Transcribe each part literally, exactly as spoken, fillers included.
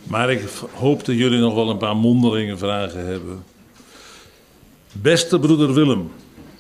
Maar ik hoop dat jullie nog wel een paar mondelinge vragen hebben. Beste broeder Willem.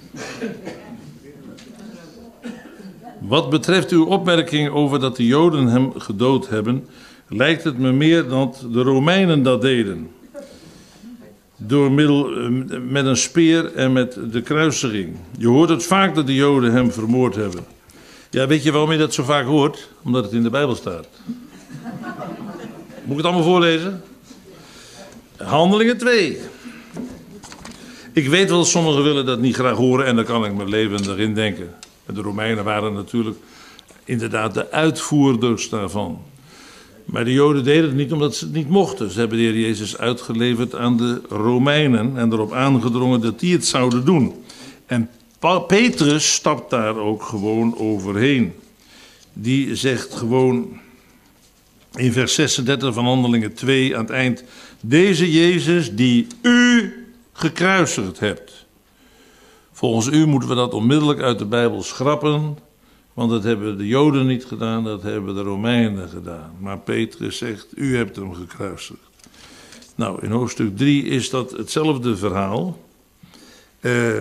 Wat betreft uw opmerking over dat de Joden hem gedood hebben, lijkt het me meer dat de Romeinen dat deden. Door middel met een speer en met de kruisiging. Je hoort het vaak dat de Joden hem vermoord hebben. Ja, weet je waarom je dat zo vaak hoort? Omdat het in de Bijbel staat. Moet ik het allemaal voorlezen? Handelingen twee. Ik weet wel, sommigen willen dat niet graag horen en dan kan ik mijn leven erin denken. De Romeinen waren natuurlijk inderdaad de uitvoerders daarvan. Maar de Joden deden het niet omdat ze het niet mochten. Ze hebben de Heer Jezus uitgeleverd aan de Romeinen en erop aangedrongen dat die het zouden doen. En Petrus stapt daar ook gewoon overheen. Die zegt gewoon in vers zesendertig van Handelingen twee aan het eind: deze Jezus die u gekruisigd hebt. Volgens u moeten we dat onmiddellijk uit de Bijbel schrappen, want dat hebben de Joden niet gedaan, dat hebben de Romeinen gedaan. Maar Petrus zegt, u hebt hem gekruisigd. Nou, in hoofdstuk drie is dat hetzelfde verhaal. Uh,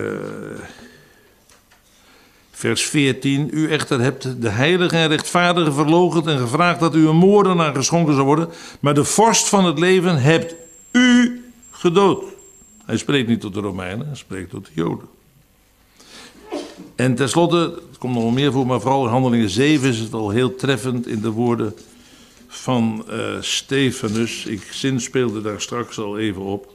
vers veertien, u echter hebt de heilige en rechtvaardige verloochend en gevraagd dat u een moordenaar geschonken zou worden, maar de vorst van het leven hebt u gedood. Hij spreekt niet tot de Romeinen, hij spreekt tot de Joden. En tenslotte, het komt nog wel meer voor, maar vooral in Handelingen zeven is het wel heel treffend in de woorden van uh, Stefanus. Ik zinspeelde daar straks al even op.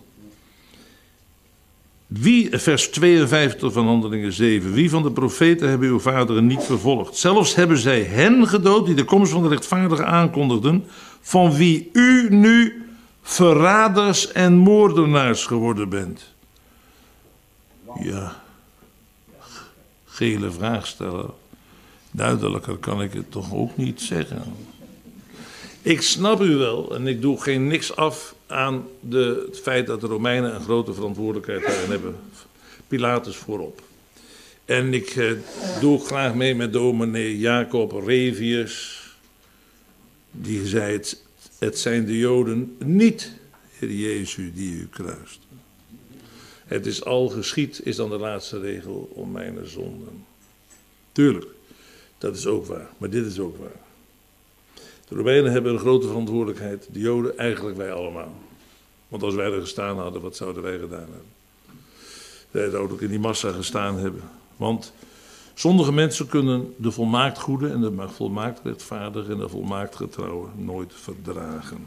Wie, vers tweeënvijftig van Handelingen zeven, wie van de profeten hebben uw vaderen niet vervolgd? Zelfs hebben zij hen gedood die de komst van de rechtvaardigen aankondigden, van wie u nu verraders en moordenaars geworden bent. Ja. Gele vraag stellen. Duidelijker kan ik het toch ook niet zeggen. Ik snap u wel en ik doe geen niks af aan de, het feit dat de Romeinen een grote verantwoordelijkheid daarin hebben. Pilatus voorop. En ik eh, doe ook graag mee met dominee Jacob Revius. Die zei het, het zijn de Joden niet, Heer Jezus, die u kruist. Het is al geschied, is dan de laatste regel om mijn zonden. Tuurlijk, dat is ook waar, maar dit is ook waar. De Romeinen hebben een grote verantwoordelijkheid, de Joden eigenlijk wij allemaal. Want als wij er gestaan hadden, wat zouden wij gedaan hebben? Wij zouden ook in die massa gestaan hebben. Want sommige mensen kunnen de volmaakt goede en de volmaakt rechtvaardige en de volmaakt getrouwe nooit verdragen.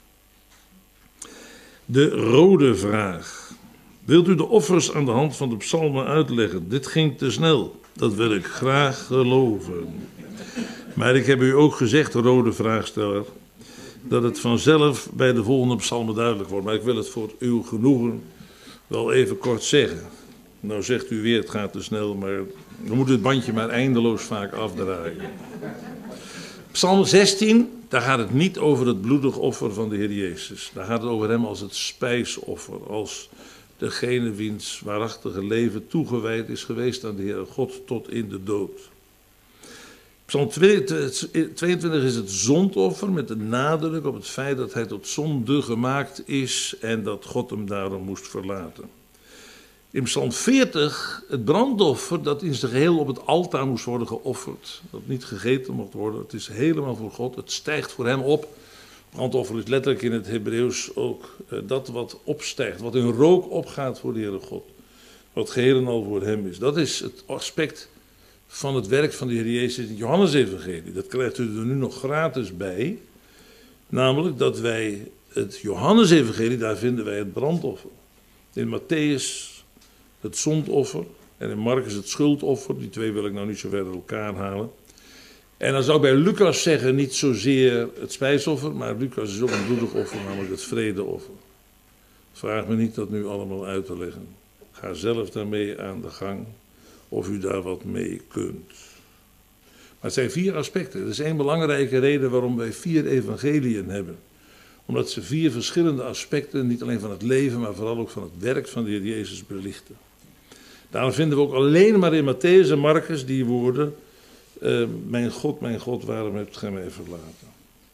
De rode vraag. Wilt u de offers aan de hand van de psalmen uitleggen? Dit ging te snel. Dat wil ik graag geloven. Maar ik heb u ook gezegd, rode vraagsteller, dat het vanzelf bij de volgende psalmen duidelijk wordt. Maar ik wil het voor uw genoegen wel even kort zeggen. Nou zegt u weer, het gaat te snel, maar we moeten het bandje maar eindeloos vaak afdraaien. Psalm zestien, daar gaat het niet over het bloedig offer van de Heer Jezus. Daar gaat het over hem als het spijsoffer, als degene wiens waarachtige leven toegewijd is geweest aan de Heer God tot in de dood. Psalm tweeëntwintig is het zondoffer met de nadruk op het feit dat hij tot zonde gemaakt is en dat God hem daarom moest verlaten. In Psalm veertig het brandoffer dat in zijn geheel op het altaar moest worden geofferd. Dat niet gegeten mocht worden, het is helemaal voor God, het stijgt voor hem op. Brandoffer is letterlijk in het Hebreeuws ook uh, dat wat opstijgt, wat in rook opgaat voor de Heere God. Wat geheel en al voor hem is. Dat is het aspect van het werk van de Heer Jezus in het Johannesevangelie. Dat krijgt u er nu nog gratis bij. Namelijk dat wij het Johannesevangelie, daar vinden wij het brandoffer. In Matthäus het zondoffer en in Marcus het schuldoffer. Die twee wil ik nou niet zo ver uit elkaar halen. En dan zou ik bij Lucas zeggen, niet zozeer het spijsoffer, maar Lucas is ook een bloedig offer, namelijk het vredeoffer. Vraag me niet dat nu allemaal uit te leggen. Ga zelf daarmee aan de gang, of u daar wat mee kunt. Maar het zijn vier aspecten. Er is één belangrijke reden waarom wij vier evangeliën hebben. Omdat ze vier verschillende aspecten, niet alleen van het leven, maar vooral ook van het werk van de Heer Jezus belichten. Daarom vinden we ook alleen maar in Matthäus en Marcus die woorden: Uh, mijn God, mijn God, waarom hebt gij mij verlaten?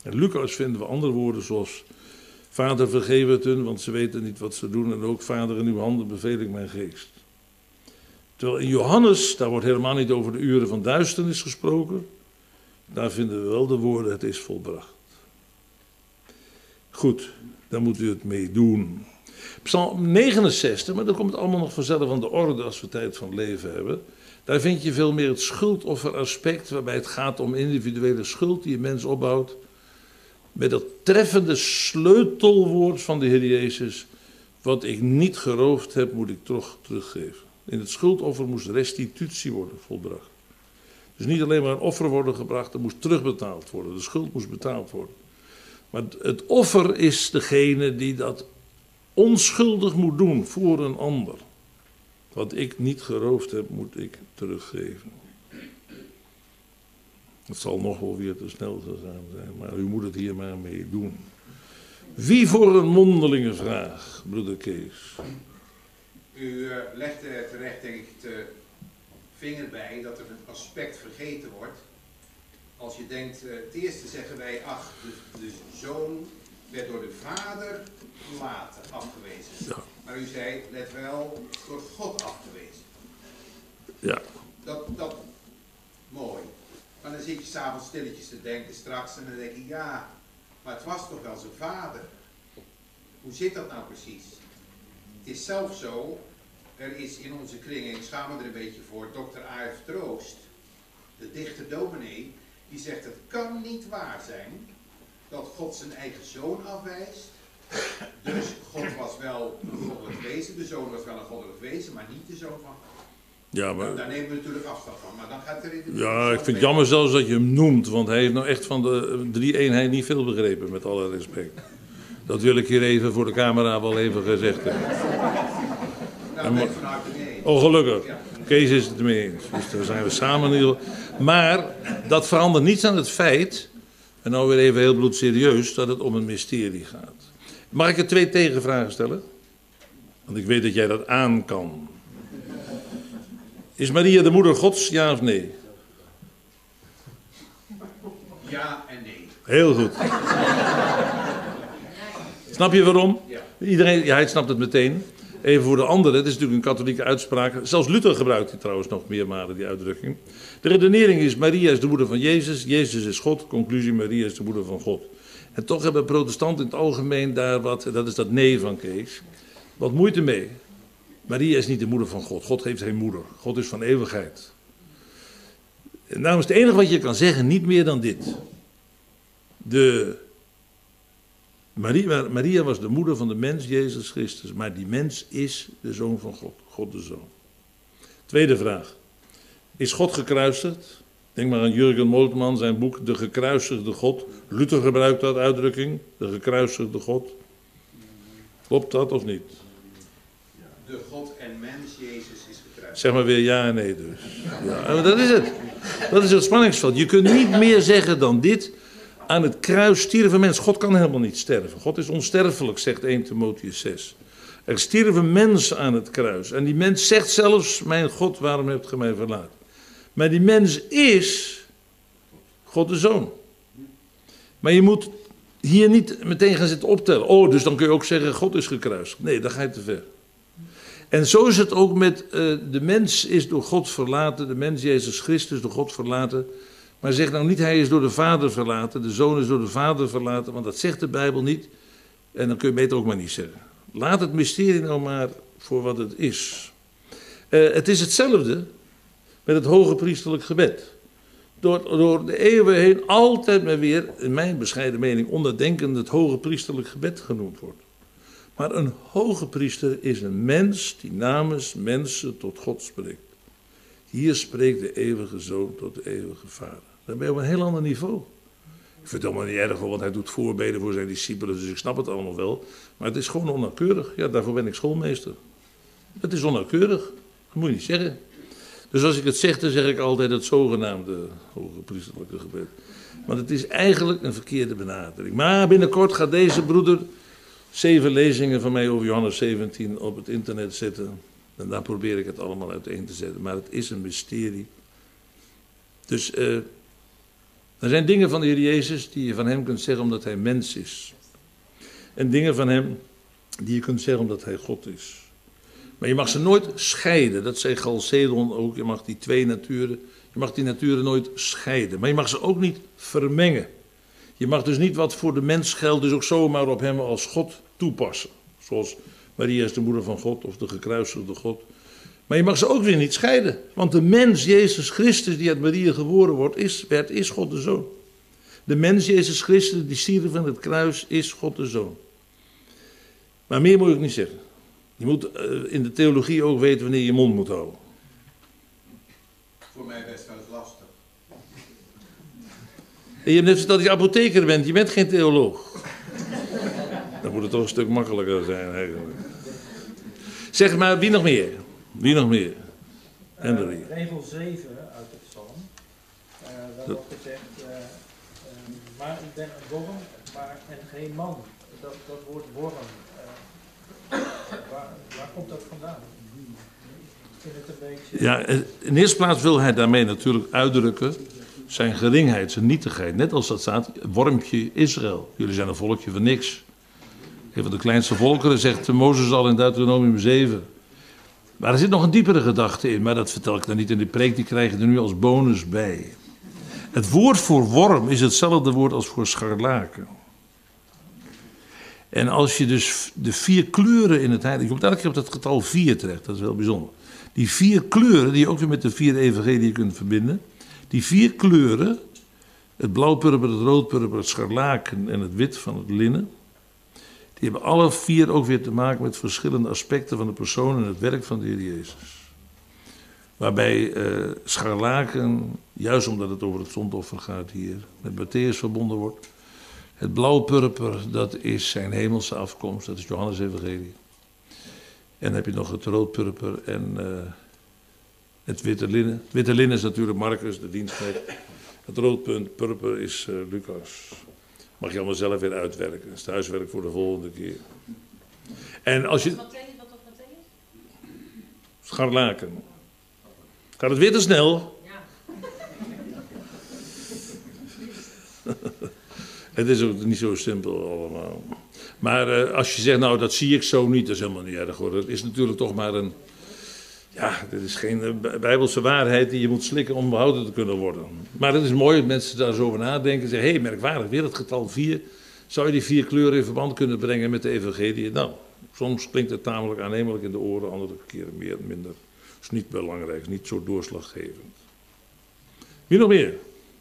En Lucas vinden we andere woorden zoals: Vader, vergeef het hun, want ze weten niet wat ze doen. En ook: Vader, in uw handen beveel ik mijn geest. Terwijl in Johannes, daar wordt helemaal niet over de uren van duisternis gesproken. Daar vinden we wel de woorden: het is volbracht. Goed, daar moet u het mee doen. Psalm negenenzestig, maar dat komt allemaal nog vanzelf aan de orde als we tijd van leven hebben. Daar vind je veel meer het schuldofferaspect, waarbij het gaat om individuele schuld die een mens opbouwt. Met dat treffende sleutelwoord van de Heer Jezus: wat ik niet geroofd heb, moet ik toch teruggeven. In het schuldoffer moest restitutie worden volbracht. Dus niet alleen maar een offer worden gebracht, er moest terugbetaald worden. De schuld moest betaald worden. Maar het offer is degene die dat onschuldig moet doen voor een ander. Wat ik niet geroofd heb, moet ik teruggeven. Het zal nog wel weer te snel zijn, maar u moet het hier maar mee doen. Wie voor een mondelinge vraag, broeder Kees? U uh, legde terecht, denk ik, de vinger bij dat er een aspect vergeten wordt. Als je denkt, uh, het eerste zeggen wij, ach, de, de zoon werd door de vader verlaten, afgewezen. Ja. Maar u zei, let wel, door God afgewezen. Ja. Dat, dat, mooi. Maar dan zit je s'avonds stilletjes te denken straks en dan denk je, ja, maar het was toch wel zijn vader. Hoe zit dat nou precies? Het is zelfs zo, er is in onze kring, en ik schaam me er een beetje voor, dokter A F Troost, de dichter dominee, die zegt: het kan niet waar zijn dat God zijn eigen zoon afwijst. Dus God was wel een goddelijk wezen, de zoon was wel een goddelijk wezen, maar niet de zoon van God. Ja, maar... Nou, daar nemen we natuurlijk afstand van, maar dan gaat er in de... Ja, ik vind het jammer zelfs dat je hem noemt, want hij heeft nou echt van de drie-eenheid niet veel begrepen, met alle respect. Dat wil ik hier even voor de camera wel even gezegd hebben. Nou, ben ik van harte mee eens. Oh, gelukkig. Ja. Kees is het ermee eens. Dus daar zijn we samen in ieder geval. Maar dat verandert niets aan het feit, en nou weer even heel bloedserieus, dat het om een mysterie gaat. Mag ik er twee tegenvragen stellen? Want ik weet dat jij dat aan kan. Is Maria de moeder Gods, ja of nee? Ja en nee. Heel goed. Snap je waarom? Ja. Iedereen, ja, hij snapt het meteen. Even voor de anderen, het is natuurlijk een katholieke uitspraak. Zelfs Luther gebruikt die trouwens nog meermalen, die uitdrukking. De redenering is: Maria is de moeder van Jezus, Jezus is God. Conclusie: Maria is de moeder van God. En toch hebben protestanten in het algemeen daar wat, dat is dat nee van Kees, wat moeite mee. Maria is niet de moeder van God. God heeft geen moeder. God is van eeuwigheid. En daarom is het enige wat je kan zeggen niet meer dan dit. De... Maria, Maria was de moeder van de mens, Jezus Christus. Maar die mens is de zoon van God. God de zoon. Tweede vraag. Is God gekruisigd? Denk maar aan Jurgen Moltmann, zijn boek De gekruisigde God. Luther gebruikt dat uitdrukking. De gekruisigde God. Klopt dat of niet? De God en mens, Jezus, is gekruisigd. Zeg maar weer ja en nee dus. Ja, maar dat is het. Dat is het spanningsveld. Je kunt niet meer zeggen dan dit. Aan het kruis stierven mensen. God kan helemaal niet sterven. God is onsterfelijk, zegt eerste Timotheüs zes. Er stierven mensen aan het kruis. En die mens zegt zelfs: mijn God, waarom hebt ge mij verlaten? Maar die mens is God de Zoon. Maar je moet hier niet meteen gaan zitten optellen. Oh, dus dan kun je ook zeggen: God is gekruisigd. Nee, dan ga je te ver. En zo is het ook met uh, de mens is door God verlaten. De mens Jezus Christus door God verlaten. Maar zeg nou niet: hij is door de Vader verlaten. De Zoon is door de Vader verlaten. Want dat zegt de Bijbel niet. En dan kun je beter ook maar niet zeggen. Laat het mysterie nou maar voor wat het is. Uh, het is hetzelfde met het hoge priesterlijk gebed. Door, door de eeuwen heen altijd maar weer, in mijn bescheiden mening, onderdenkend het hoge priesterlijk gebed genoemd wordt. Maar een hoge priester is een mens die namens mensen tot God spreekt. Hier spreekt de eeuwige Zoon tot de eeuwige Vader. Dan ben je op een heel ander niveau. Ik vind het allemaal niet erg, want hij doet voorbeden voor zijn discipelen, dus ik snap het allemaal wel. Maar het is gewoon onnauwkeurig. Ja, daarvoor ben ik schoolmeester. Het is onnauwkeurig. Dat moet je niet zeggen. Dus als ik het zeg, dan zeg ik altijd het zogenaamde hoge priesterlijke gebed. Want het is eigenlijk een verkeerde benadering. Maar binnenkort gaat deze broeder zeven lezingen van mij over Johannes zeventien op het internet zetten. En daar probeer ik het allemaal uiteen te zetten. Maar het is een mysterie. Dus uh, Er zijn dingen van de Heer Jezus die je van hem kunt zeggen omdat hij mens is. En dingen van hem die je kunt zeggen omdat hij God is. Maar je mag ze nooit scheiden. Dat zei Chalcedon ook. Je mag die twee naturen, je mag die naturen nooit scheiden. Maar je mag ze ook niet vermengen. Je mag dus niet wat voor de mens geldt, dus ook zomaar op hem als God toepassen. Zoals Maria is de moeder van God of de gekruisigde God. Maar je mag ze ook weer niet scheiden. Want de mens, Jezus Christus, die uit Maria geboren wordt, is, werd, is God de Zoon. De mens, Jezus Christus, die stierf van het kruis, is God de Zoon. Maar meer moet ik niet zeggen. Je moet uh, in de theologie ook weten wanneer je je mond moet houden. Voor mij best wel eens lastig. En je hebt net verteld dat je apotheker bent, je bent geen theoloog. Dan moet het toch een stuk makkelijker zijn eigenlijk. Zeg maar, wie nog meer? Wie nog meer? En uh, regel zeven uit de psalm. Uh, daar wordt gezegd, uh, uh, maar ik ben een worm maar, en geen man. Dat, dat woord worm, uh, waar, waar komt dat vandaan? Ik vind het een beetje... Ja, in de eerste plaats wil hij daarmee natuurlijk uitdrukken zijn geringheid, zijn nietigheid. Net als dat staat, wormpje Israël. Jullie zijn een volkje van niks. Een van de kleinste volkeren, zegt Mozes al in Deuteronomium zeven. Maar er zit nog een diepere gedachte in, maar dat vertel ik dan niet in de preek, die krijgen er nu als bonus bij. Het woord voor worm is hetzelfde woord als voor scharlaken. En als je dus de vier kleuren in het heilige, je komt elke keer op dat getal vier terecht, dat is wel bijzonder. Die vier kleuren, die je ook weer met de vier evangelieën kunt verbinden, die vier kleuren, het blauwpurper, het roodpurper, het scharlaken en het wit van het linnen, die hebben alle vier ook weer te maken met verschillende aspecten van de persoon en het werk van de Heer Jezus. Waarbij uh, scharlaken, juist omdat het over het zondoffer gaat hier, met Matthäus verbonden wordt. Het blauwpurper, dat is zijn hemelse afkomst, dat is Johannes Evangelie. En dan heb je nog het roodpurper en uh, het witte linnen. Het witte linnen is natuurlijk Marcus, de dienstknecht. Het roodpurper is uh, Lucas. Mag je allemaal zelf weer uitwerken. Dat is het huiswerk voor de volgende keer. En als je... Wat Matthäus, wat op Matthäus? Scharlaken. Gaat het weer te snel? Ja. Het is ook niet zo simpel allemaal. Maar uh, als je zegt, nou dat zie ik zo niet, dat is helemaal niet erg hoor. Dat is natuurlijk toch maar een... Ja, dit is geen uh, bijbelse waarheid die je moet slikken om behouden te kunnen worden. Maar het is mooi dat mensen daar zo over nadenken en zeggen, hé, hey, merkwaardig, weer het getal vier. Zou je die vier kleuren in verband kunnen brengen met de evangelie? Nou, soms klinkt het tamelijk aannemelijk in de oren, andere keren meer en minder. Dat is niet belangrijk, is niet zo doorslaggevend. Wie nog meer?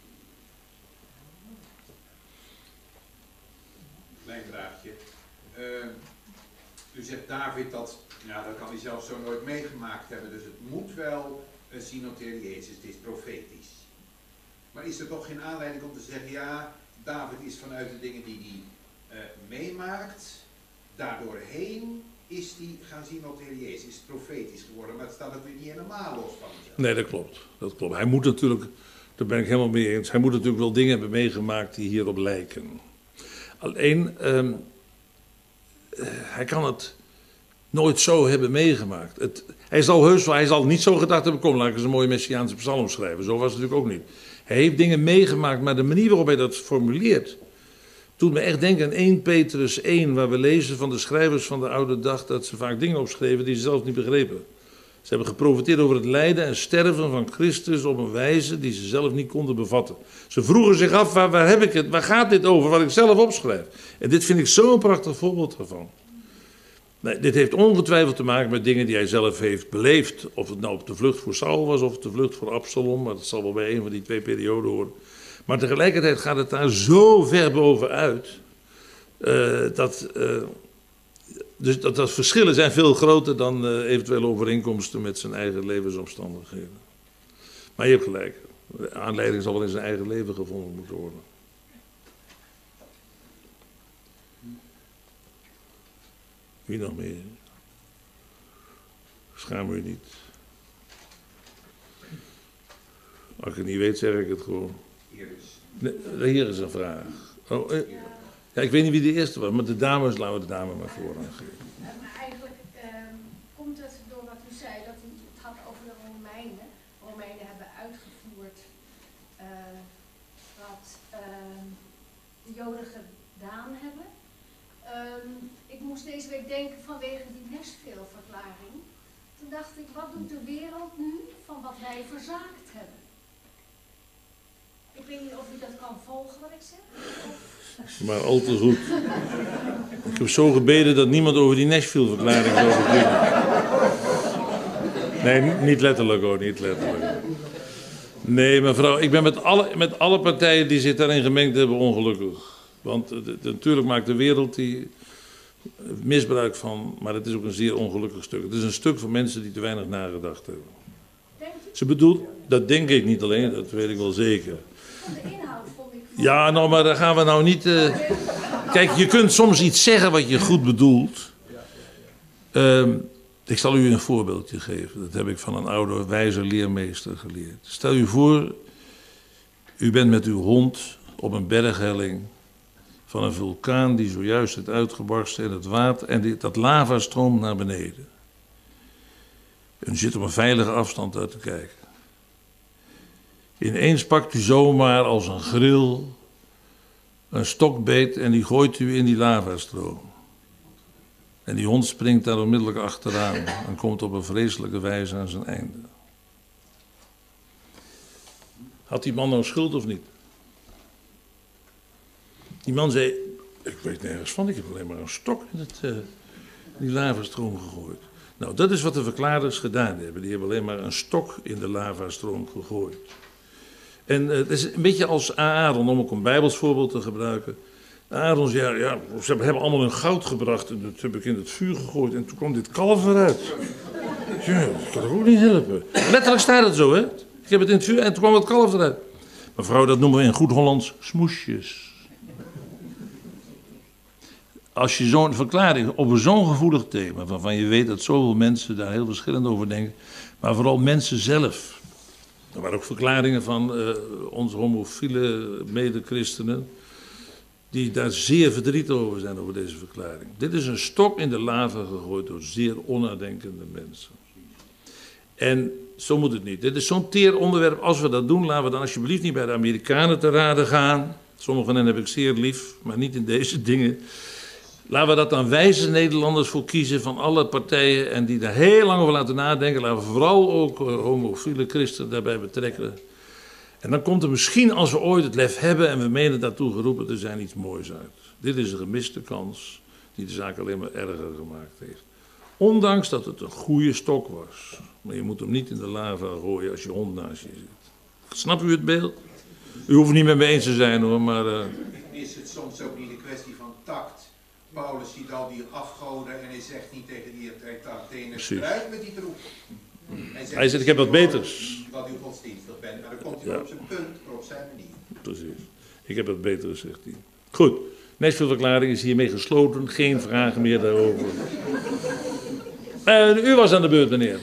Klein vraagje. Uh, u zegt David dat, ja, dat kan hij zelf zo nooit meegemaakt hebben, dus het moet wel uh, zien op de Heer Jezus, het is profetisch. Maar is er toch geen aanleiding om te zeggen, ja, David is vanuit de dingen die hij uh, meemaakt, daardoorheen is hij gaan zien op de Heer Jezus, is het profetisch geworden, maar het staat natuurlijk niet helemaal los van hem. Nee, dat klopt. Dat klopt. Hij moet natuurlijk, daar ben ik helemaal mee eens, hij moet natuurlijk wel dingen hebben meegemaakt die hierop lijken. Alleen, um, uh, hij kan het nooit zo hebben meegemaakt. Het, hij zal heus wel, hij zal niet zo gedacht hebben, kom, laat ik eens een mooie Messiaanse psalm schrijven. Zo was het natuurlijk ook niet. Hij heeft dingen meegemaakt, maar de manier waarop hij dat formuleert, doet me echt denken aan eerste Petrus één, waar we lezen van de schrijvers van de oude dag, dat ze vaak dingen opschreven die ze zelf niet begrepen. Ze hebben geprofiteerd over het lijden en sterven van Christus op een wijze die ze zelf niet konden bevatten. Ze vroegen zich af, waar, waar heb ik het, waar gaat dit over, wat ik zelf opschrijf? En dit vind ik zo'n prachtig voorbeeld ervan. Nee, dit heeft ongetwijfeld te maken met dingen die hij zelf heeft beleefd. Of het nou op de vlucht voor Saul was of op de vlucht voor Absalom, maar dat zal wel bij een van die twee perioden horen. Maar tegelijkertijd gaat het daar zo ver bovenuit, uh, dat, uh, dus dat, dat verschillen zijn veel groter dan uh, eventuele overeenkomsten met zijn eigen levensomstandigheden. Maar je hebt gelijk, de aanleiding zal wel in zijn eigen leven gevonden moeten worden. Wie nog meer? Schaam u niet. Als ik het niet weet, zeg ik het gewoon. Hier is. Nee, hier is een vraag. Oh, eh, ja, ik weet niet wie de eerste was, maar de dames, laten we de dame maar voorrang geven. Uh, maar eigenlijk uh, komt het door wat u zei, dat u het had over de Romeinen. Romeinen hebben uitgevoerd uh, wat Joden gedaan hebben. Um, ik moest deze week denken vanwege die Nashville-verklaring. Toen dacht ik, wat doet de wereld nu van wat wij verzaakt hebben? Ik weet niet of u dat kan volgen wat ik zeg. Of... Maar al te goed. Ik heb zo gebeden dat niemand over die Nashville-verklaring zou beginnen. Nee, niet letterlijk hoor, niet letterlijk. Nee, mevrouw, ik ben met alle, met alle partijen die zich daarin gemengd hebben ongelukkig. Want de, de, natuurlijk maakt de wereld die misbruik van, maar het is ook een zeer ongelukkig stuk. Het is een stuk van mensen die te weinig nagedacht hebben. Ze bedoelt, dat denk ik niet alleen, dat weet ik wel zeker. De inhoud vond ik... Ja, nou, maar daar gaan we nou niet... Uh... Kijk, je kunt soms iets zeggen wat je goed bedoelt. Um, ik zal u een voorbeeldje geven. Dat heb ik van een oude, wijze leermeester geleerd. Stel u voor, u bent met uw hond op een berghelling van een vulkaan die zojuist is uitgebarsten en het water en die, dat lava stroomt naar beneden. En u zit op een veilige afstand uit te kijken. Ineens pakt u zomaar als een grill een stokbeet en die gooit u in die lavastroom. En die hond springt daar onmiddellijk achteraan en komt op een vreselijke wijze aan zijn einde. Had die man nou schuld of niet? Die man zei, ik weet nergens van, ik heb alleen maar een stok in het, uh, die lavastroom gegooid. Nou, dat is wat de verklaarders gedaan hebben. Die hebben alleen maar een stok in de lavastroom gegooid. En uh, het is een beetje als Aaron, om ook een Bijbels voorbeeld te gebruiken. Aaron zei, ja, ja, ze hebben allemaal hun goud gebracht en dat heb ik in het vuur gegooid. En toen kwam dit kalf eruit. Ja, dat kan ik ook niet helpen. Letterlijk staat het zo, hè. Ik heb het in het vuur en toen kwam het kalf eruit. Mevrouw, dat noemen we in goed Hollands smoesjes. Als je zo'n verklaring op zo'n gevoelig thema, waarvan je weet dat zoveel mensen daar heel verschillend over denken, maar vooral mensen zelf. Er waren ook verklaringen van uh, onze homofiele medechristenen, die daar zeer verdrietig over zijn over deze verklaring. Dit is een stok in de lava gegooid door zeer onnadenkende mensen. En zo moet het niet. Dit is zo'n teer onderwerp. Als we dat doen, laten we dan alsjeblieft niet bij de Amerikanen te raden gaan. Sommige van hen heb ik zeer lief, maar niet in deze dingen. Laten we dat dan wijze Nederlanders voor kiezen van alle partijen en die daar heel lang over laten nadenken. Laten we vooral ook uh, homofiele christenen daarbij betrekken. En dan komt er misschien, als we ooit het lef hebben en we menen daartoe geroepen te zijn, iets moois uit. Dit is een gemiste kans die de zaak alleen maar erger gemaakt heeft. Ondanks dat het een goede stok was. Maar je moet hem niet in de lava gooien als je hond naast je zit. Snap u het beeld? U hoeft niet met me eens te zijn hoor, maar... Uh... Is het soms ook niet een kwestie van tact? Paulus ziet al die afgoden en hij zegt niet tegen die Atheners, eruit met die troep. Hij zegt, hij zegt, ik heb wat beters. Wat u godsdienstig bent, maar dan komt hij ja. op zijn punt, maar op zijn manier. Precies. Ik heb wat beters, zegt hij. Goed, Nashville-verklaring is hiermee gesloten, geen vragen meer daarover. Uh, u was aan de beurt, meneer.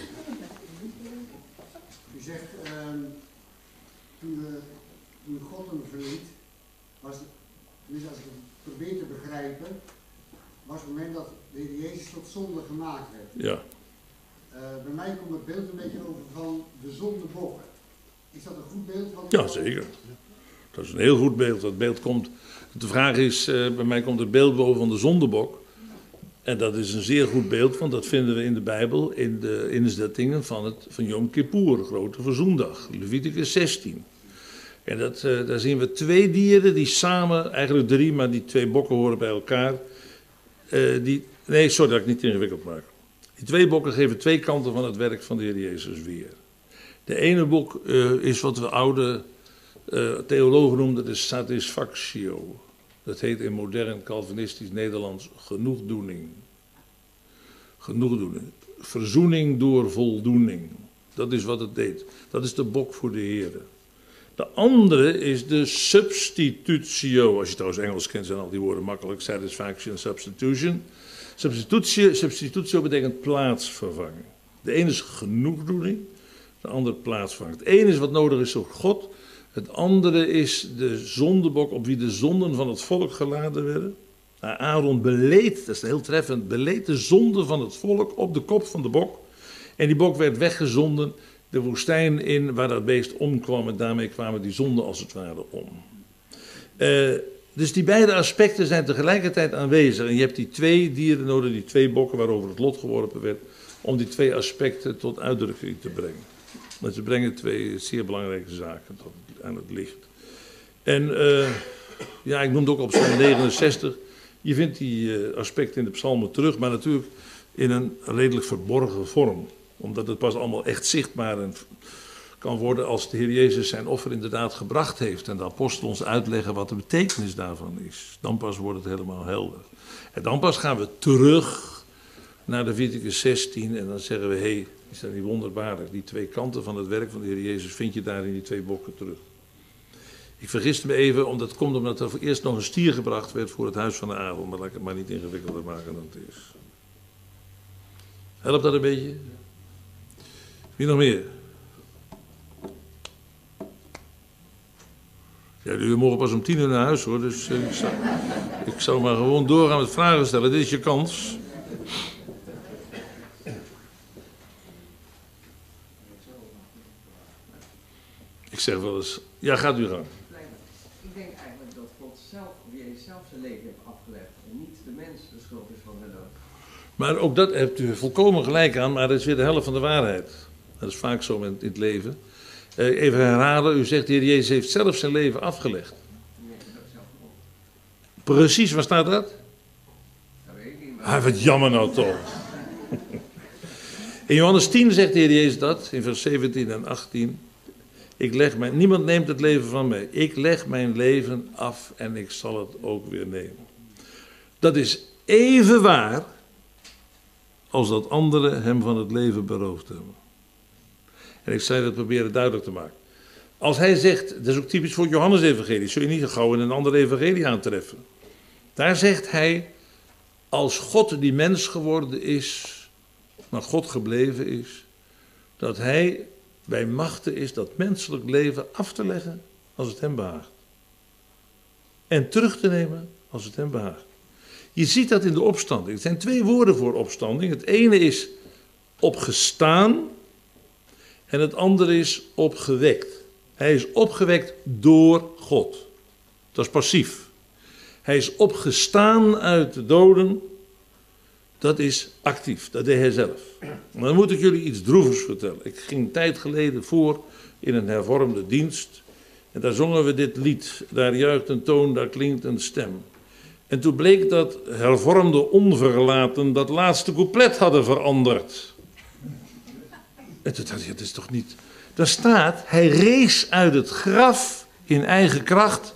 U zegt, uh, toen, uh, toen God hem verliet, was het, dus als ik het probeer te begrijpen, was het moment dat de Heer Jezus tot zonde gemaakt werd. Ja. Uh, bij mij komt het beeld een beetje over van de zondebokken. Is dat een goed beeld? Van ja, zeker. Dat is een heel goed beeld. Dat beeld komt, de vraag is, uh, bij mij komt het beeld boven van de zondebok. En dat is een zeer goed beeld, want dat vinden we in de Bijbel, in de inzetting van, het, van Yom Kippur, grote verzoendag, Leviticus zestien. En dat, uh, daar zien we twee dieren die samen, eigenlijk drie, maar die twee bokken horen bij elkaar. Uh, die, nee, sorry dat ik het niet ingewikkeld maak. Die twee bokken geven twee kanten van het werk van de Heer Jezus weer. De ene bok uh, is wat we oude uh, theologen noemden de satisfactio. Dat heet in modern Calvinistisch Nederlands genoegdoening. Genoegdoening. Verzoening door voldoening. Dat is wat het deed. Dat is de bok voor de Heer. De andere is de substitutio. Als je trouwens Engels kent, zijn al die woorden makkelijk. Satisfaction, substitution. Substitutio, substitutio betekent plaatsvervanging. De ene is genoegdoening, de andere plaatsvervanging. Het ene is wat nodig is door God. Het andere is de zondebok op wie de zonden van het volk geladen werden. Nou, Aaron beleed, dat is heel treffend, beleed de zonde van het volk op de kop van de bok. En die bok werd weggezonden de woestijn in waar dat beest omkwam en daarmee kwamen die zonden als het ware om. Uh, Dus die beide aspecten zijn tegelijkertijd aanwezig. En je hebt die twee dieren nodig, die twee bokken waarover het lot geworpen werd, om die twee aspecten tot uitdrukking te brengen. Want ze brengen twee zeer belangrijke zaken tot aan het licht. En uh, ja, ik noemde ook op Psalm negenenzestig, je vindt die uh, aspecten in de psalmen terug, maar natuurlijk in een redelijk verborgen vorm. Omdat het pas allemaal echt zichtbaar en kan worden als de Heer Jezus zijn offer inderdaad gebracht heeft. En de apostel ons uitleggen wat de betekenis daarvan is. Dan pas wordt het helemaal helder. En dan pas gaan we terug naar Leviticus zestien en dan zeggen we, hé, hey, is dat niet wonderbaarlijk? Die twee kanten van het werk van de Heer Jezus vind je daar in die twee bokken terug. Ik vergiste me even, omdat het komt omdat er voor eerst nog een stier gebracht werd voor het huis van de adel. Maar laat ik het maar niet ingewikkelder maken dan het is. Helpt dat een beetje? Wie nog meer? Ja, jullie mogen pas om tien uur naar huis hoor, dus uh, ik, zou, ik zou maar gewoon doorgaan met vragen stellen. Dit is je kans. Ik zeg wel eens, ja, gaat u gang. Ik denk eigenlijk dat God zelf, of Jezus zelf zijn leven heeft afgelegd en niet de mens de schuld is van zijn dood. Maar ook dat hebt u volkomen gelijk aan, maar dat is weer de helft van de waarheid. Dat is vaak zo in het leven. Uh, even herhalen, u zegt de Heer Jezus heeft zelf zijn leven afgelegd. Nee, dat is zelf gewoon. Precies, waar staat dat? Dat weet ik niet. Maar... Ah, wat jammer nou toch. In Johannes tien zegt de Heer Jezus dat, in vers zeventien en achttien. Ik leg mijn, niemand neemt het leven van mij. Ik leg mijn leven af en ik zal het ook weer nemen. Dat is even waar als dat anderen hem van het leven beroofd hebben. En ik zei dat proberen duidelijk te maken. Als hij zegt, dat is ook typisch voor het Johannes-evangelie, zul je niet gauw in een andere evangelie aantreffen. Daar zegt hij, als God die mens geworden is, maar God gebleven is, dat hij bij machten is dat menselijk leven af te leggen als het hem behaagt. En terug te nemen als het hem behaagt. Je ziet dat in de opstanding. Er zijn twee woorden voor opstanding. Het ene is opgestaan en het andere is opgewekt. Hij is opgewekt door God. Dat is passief. Hij is opgestaan uit de doden. Dat is actief. Dat deed hij zelf. Maar dan moet ik jullie iets droevigs vertellen. Ik ging een tijd geleden voor in een hervormde dienst. En daar zongen we dit lied. Daar juicht een toon, daar klinkt een stem. En toen bleek dat hervormde onverlaten dat laatste couplet hadden veranderd. En toen dacht ik, het is toch niet... Daar staat, hij rees uit het graf in eigen kracht.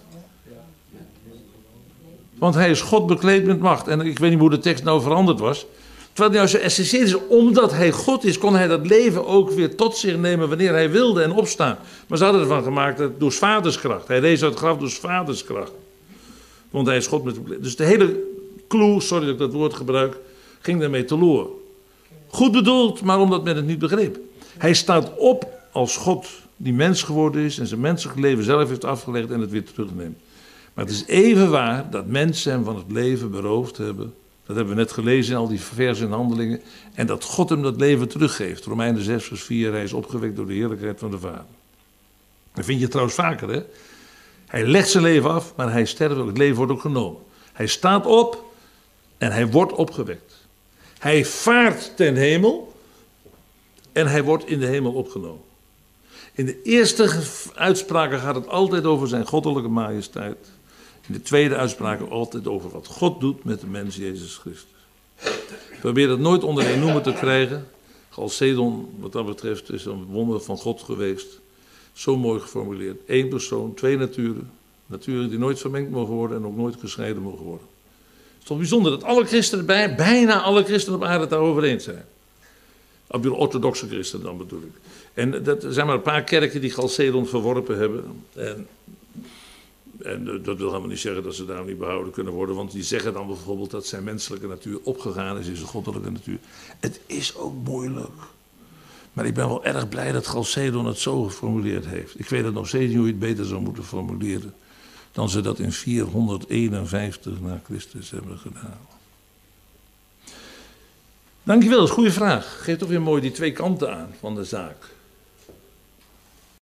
Want hij is God bekleed met macht. En ik weet niet hoe de tekst nou veranderd was. Terwijl het nou zo essentieel is, omdat hij God is, kon hij dat leven ook weer tot zich nemen wanneer hij wilde en opstaan. Maar ze hadden ervan gemaakt dat door 's vaders kracht. Hij rees uit het graf door 's vaders kracht. Want hij is God met... Dus de hele clue, sorry dat ik dat woord gebruik, ging daarmee teloor. Goed bedoeld, maar omdat men het niet begreep. Hij staat op als God die mens geworden is en zijn menselijk leven zelf heeft afgelegd en het weer terugneemt. Maar het is even waar dat mensen hem van het leven beroofd hebben. Dat hebben we net gelezen in al die versen en handelingen. En dat God hem dat leven teruggeeft. Romeinen zes vers vier, hij is opgewekt door de heerlijkheid van de Vader. Dat vind je trouwens vaker, hè. Hij legt zijn leven af, maar hij sterft ook. Het leven wordt ook genomen. Hij staat op en hij wordt opgewekt. Hij vaart ten hemel en hij wordt in de hemel opgenomen. In de eerste uitspraken gaat het altijd over zijn goddelijke majesteit. In de tweede uitspraken altijd over wat God doet met de mens Jezus Christus. Probeer dat nooit onder één noemer te krijgen. Chalcedon, wat dat betreft, is een wonder van God geweest. Zo mooi geformuleerd. Eén persoon, twee naturen. Naturen die nooit vermengd mogen worden en ook nooit gescheiden mogen worden. Het is toch bijzonder dat alle christenen, bij, bijna alle christenen op aarde het daarover eens zijn. Op de orthodoxe christenen dan bedoel ik. En dat, er zijn maar een paar kerken die Chalcedon verworpen hebben. En, en dat wil helemaal niet zeggen dat ze daar niet behouden kunnen worden. Want die zeggen dan bijvoorbeeld dat zijn menselijke natuur opgegaan is in zijn goddelijke natuur. Het is ook moeilijk. Maar ik ben wel erg blij dat Chalcedon het zo geformuleerd heeft. Ik weet het nog steeds niet hoe je het beter zou moeten formuleren dan ze dat in vierhonderdeenenvijftig na Christus hebben gedaan. Dankjewel, dat is een goede vraag. Geeft toch weer mooi die twee kanten aan van de zaak.